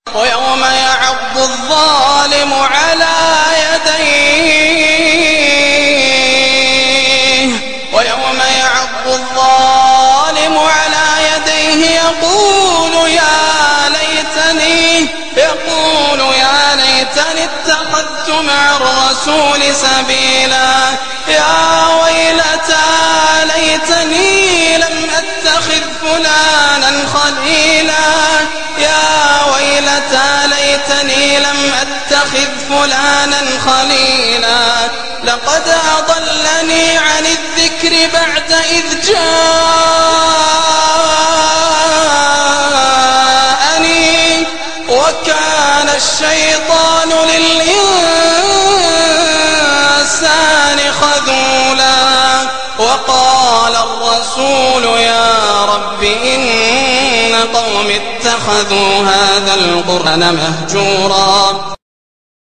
ويوم يعض الظالم على يديه يقول يا ليتني اتخذت مع الرسول سبيلا يا ويلتى ليتني لم أتخذ فلانا خليلا يا ويلتى ليتني لم أتخذ فلانا خليلا لقد أضلني عن الذكر بعد إذ جاءني وكان الشيطان للإنسان خذولا وقال الرسول يا رب إن قوم اتخذوا هذا القرآن مهجورا